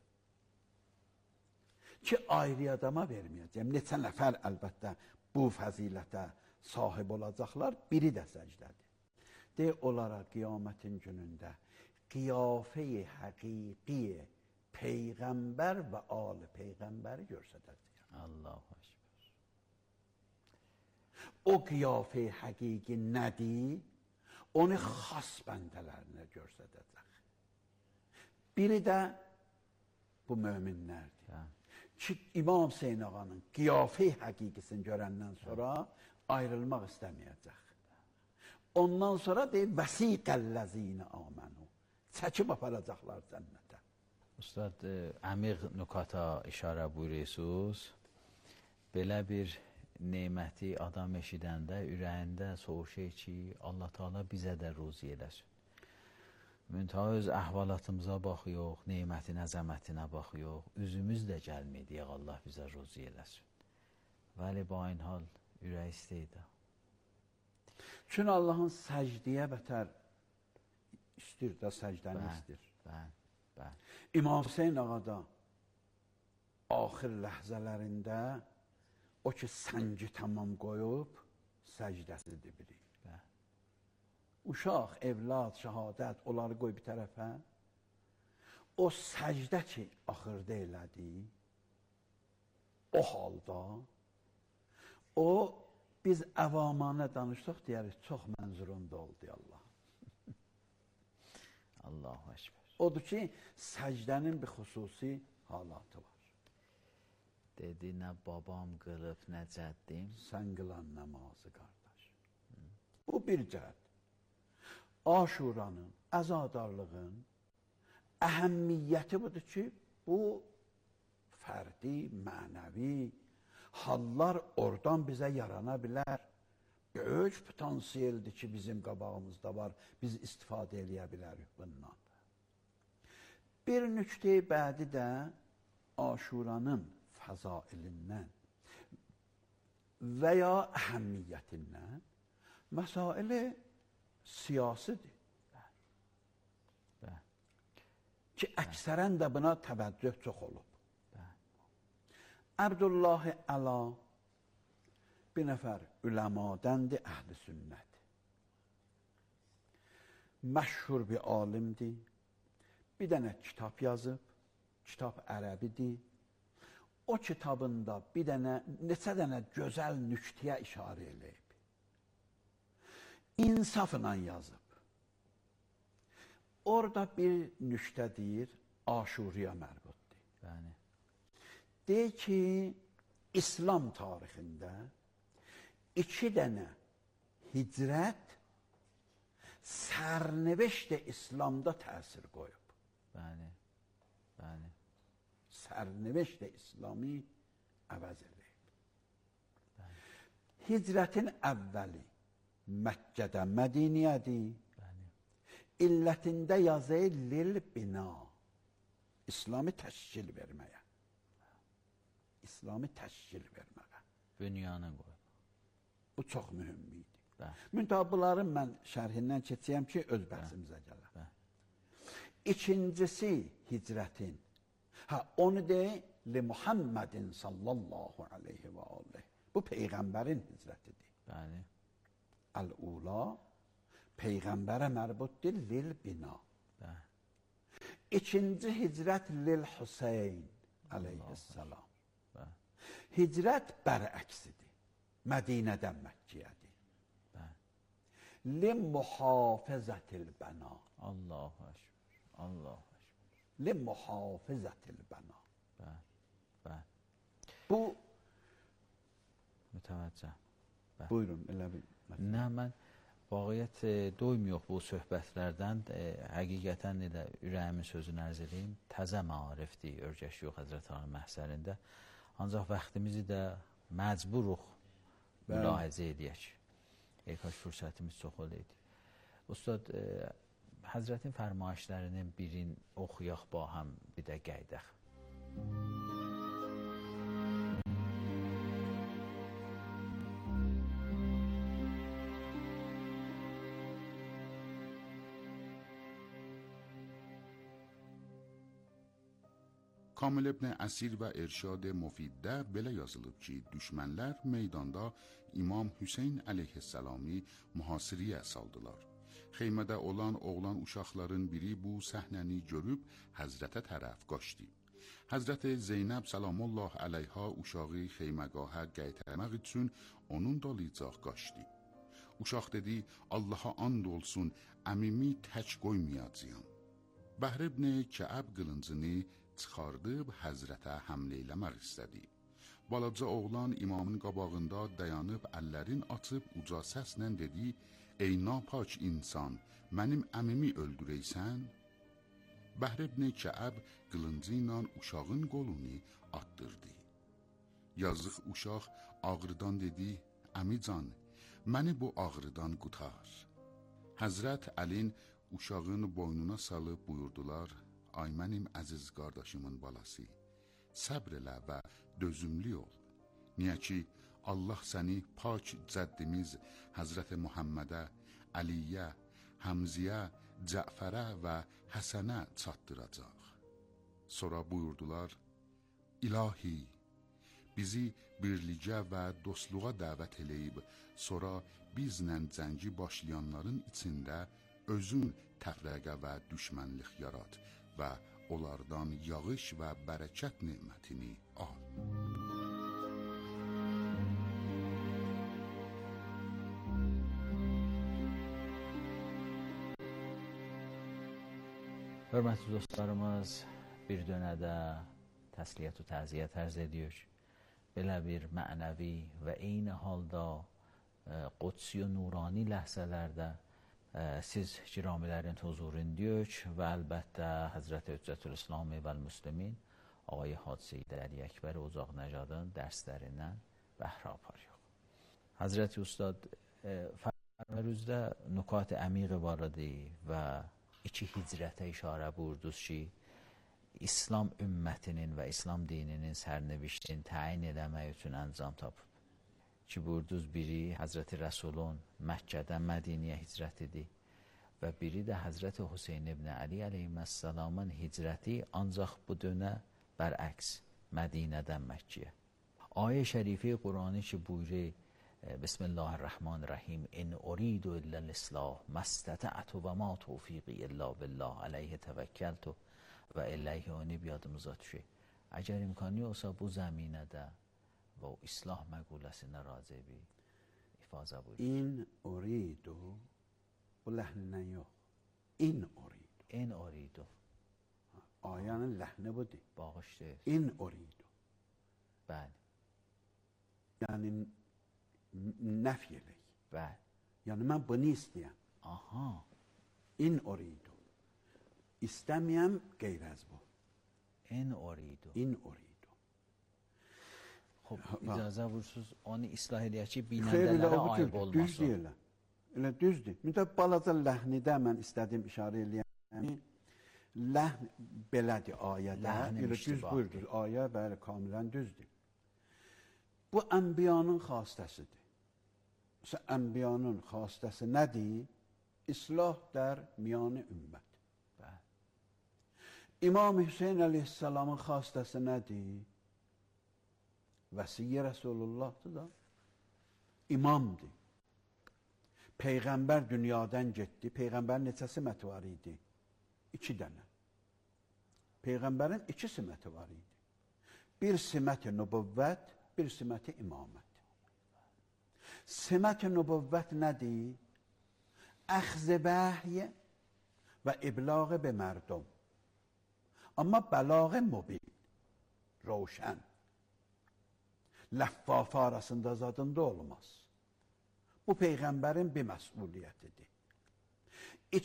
Ki, ayrı adama verməyəcəyəm. Neçə nəfər əlbəttə bu fəzilətə sahib olacaqlar, biri də səcdədir. Deyir, onlara qiyamətin günündə qiyafə-i həqiqi Peyğəmbər və ali Peyğəmbəri görsədəcəyəm. Allahu Ekber. O qiyafə-i həqiqi nədir? Onu xas bəndələrinə görsədəcək. Biri də bu möminlərdir. Ki, İmam Hüseyin ağanın qiyafə-i həqiqisini görəndən sonra ayrılmaq istəməyəcək. Ondan sonra deyir, vəsiqəl-ləzinə amənu. Çəkib aparacaqlar cənnətə. Ustad, əmiq nükata işarə buyuruyorsunuz. Belə bir neməti adam eşidəndə ürəyində soğuşur ki, Allah Teala bizə də ruzi eləsin. Müntəhə öz əhvalatımıza baxıyıq, nemətin əzəmətinə baxıyıq, üzümüz də gəlmir deyək, Allah bizə ruzi eləsin. Vəli bu aynı hal ürək istəyir. Çünki Allahın səcdiyə bətər istir də səcdəni istir. Bəl, bəl. İmam Hüseyin ağada axir ləhzələrində o ki, səngi tamam qoyub, səcdəsidir biri. uşaq, evlad, şəhadət, onları qoy bir tərəfə. O səcdə ki, axırda elədi, o halda, o, biz əvamanə danışdıq, deyərik, çox mənzurunda oldu Allah. Allahu Ekber. Odur ki, səcdənin bir xüsusi halatı var. Dedi, nə babam qılıb, nə cəddim. Sən qılan namazı, qardaş. Bu bir cəhət. Aşuranın, əzadarlığın əhəmmiyyəti budur ki, bu fərdi, mənəvi hallar oradan bizə yarana bilər. Böyük potansiyeldir ki, bizim qabağımızda var. Biz istifadə eləyə bilərik bundan. Bir nüktəyi bədi də Aşuranın fəzailindən və ya əhəmmiyyətindən məsaili siyasidir. Bəli. Ki, əksərən də buna təvəccüh çox olub. Əbdullahi Əla bir nəfər üləmadəndir, əhl-i sünnət. Məşhur bir alimdir. Bir dənə kitab yazıb, kitab ərəbidir. O kitabında bir dənə, neçə dənə gözəl nüktəyə işarə eləyib. İnsafla yazıb. Orada bir nüktə deyir, Aşuriya mərbuddur. Yəni. Deyir ki, İslam tarixində iki dənə hicrət sərnəveşdə İslamda təsir qoyub. Bəli, bəli. Sərnəveşdə İslami əvəz edib. Hicrətin əvvəli Məkkədə Mədiniyyədir. İllətində yazır lil bina. İslami təşkil verməyə. İslami təşkil verməyə. Dünyanın qoyub. Bu çox mühümmiydi. Müntəha bunların mən şərhindən keçəyəm ki, öz bəhsimizə gələr. İkincisi hicrətin. Ha, onu deyil, li Muhammedin sallallahu aleyhi və aleyh. Bu Peyğəmbərin hicrətidir. Bəli. Əl-ula, Peyğəmbərə mərbuddir, lil bina. Bəli. İkinci hicrət lil Hüseyn aleyhissalam. Hicrət bərəksidir. Mədinədən Məkkiyədir. Li muhafizətil bəna. Allahu Ekber. Allahu Ekber. Li muhafizətil bəna. Bəli. Bəli. Bu mütəvəccəh. Buyurun, elə bil. Nə, mən vaqiyyət e, doymuyuq bu söhbətlərdən. E, həqiqətən elə ürəyimin sözünü ərz edeyim. Təzə maarifdir Örgəşyuq Həzrət Ali məhzərində. Ancaq vaxtimizi də məcburuq mülahizə edək. Ekaş fürsətimiz çox olaydı. Ustad, e, Həzrətin fərmayişlərinin birin oxuyaq ba həm bir də qeydək. Kamil ibn Əsir və İrşad Mufiddə belə yazılıb ki, düşmənlər meydanda İmam Hüseyn əleyhissalami mühasirəyə saldılar. Xeymədə olan oğlan uşaqların biri bu səhnəni görüb Həzrətə tərəf qaçdı. Həzrət Zeynəb salamullah əleyha uşağı xeyməgaha qaytarmaq üçün onun dalıycaq qaçdı. Uşaq dedi, Allaha and olsun, əmimi tək qoymayacağam. Bəhr ibn Kəəb qılıncını çıxardıb Həzrətə həmlə eləmək istədi. Balaca oğlan imamın qabağında dayanıb əllərin açıb uca səslə dedi, ey napaç insan, mənim əmimi öldürəysən? Bəhr ibn Kəəb qılıncı ilə uşağın qolunu atdırdı. Yazıq uşaq ağrıdan dedi, əmican, məni bu ağrıdan qutar. Həzrət Əlin uşağın boynuna salıb buyurdular, ay mənim əziz qardaşımın balası, səbr elə və dözümlü ol. Niyə ki, Allah səni pak cəddimiz Həzrət Muhammədə, Əliyə, Həmziyə, Cəfərə və Həsənə çatdıracaq. Sonra buyurdular, İlahi, bizi birlicə və dostluğa dəvət eləyib, sonra bizlə cəngi başlayanların içində özün təfrəqə və düşmənlik yarat və onlardan yağış və bərəkət nemətini al. Hörmətli dostlarımız, bir dönədə təsliyyət və təziyyət ərz ediyor. Belə bir mənəvi və eyni halda qudsi və nurani ləhzələrdə siz ciramilərin huzurundayıq və əlbəttə Həzrəti Hüccətülislam və Müslimin Ağay Hacı Seyid Əli Əkbər Ocaq Nəcadın dərslərindən bəhrə aparıyor. Həzrəti Ustad fərmərüzdə nükat əmiqi var idi və iki hicrətə işarə buyurdunuz ki, İslam ümmətinin və İslam dininin sərnişini təyin eləmək üçün əncam tapıb. Ki, buyurdunuz biri Həzrəti Rəsulun Məkkədən Mədiniyə hicrətidir və biri də Həzrəti Hüseyin ibn Əli əleyhissalamın hicrəti, ancaq bu dönə bərəks Mədinədən Məkkiyə. Ayə şərifi Qurani ki, buyurur Bismillahirrahmanirrahim in uridu illa l-islah mastata'tu və ma tawfiqi illa billah aleyhi təvəkkəltu və iləyhi unib yadımıza düşür. Əgər imkanı olsa bu zəminədə və o islah məquləsinə raci bir ifazə buyurur. In uridu bu ləhnindən yox. In uridu. In uridu. Ayənin ləhni budur. Bağışlayır. In uridu. Bəli. Yəni nəf elək. Bəli. Yəni mən bunu istəyəm. Aha. In uridu. İstəməyəm qeyr az bu. In uridu. In uridu. Xob, icazə buyursunuz, onu islah eləyək ki, binəndələrə ayıb olmasın. Düz deyil. Elə düzdür. Mütəb balaca ləhnidə mən istədim işarə eləyəm. Ləhn belədir ayədə. Elə düz buyurdur. Ayə bəli, kamilən düzdür. Bu ənbiyanın xastəsidir. Mesela ənbiyanın xastəsi nədir? İslah dər miyanı ümmət. İmam Hüseyin əleyhissalamın xastəsi nədir? Vəsiyyə Rəsulullahdır da. İmamdır. Peyğəmbər dünyadan getdi. Peyğəmbərin neçə siməti var idi? İki dənə. Peyğəmbərin iki siməti var idi. Bir siməti nübüvvət, bir siməti imamət. Siməti nübüvvət nədir? Əxz-i bəhy və iblağı be mərdum. Amma bəlağı mubin, roşən. Ləffafə arasında zadında olmaz. Bu Peyğəmbərin bir məsuliyyətidir.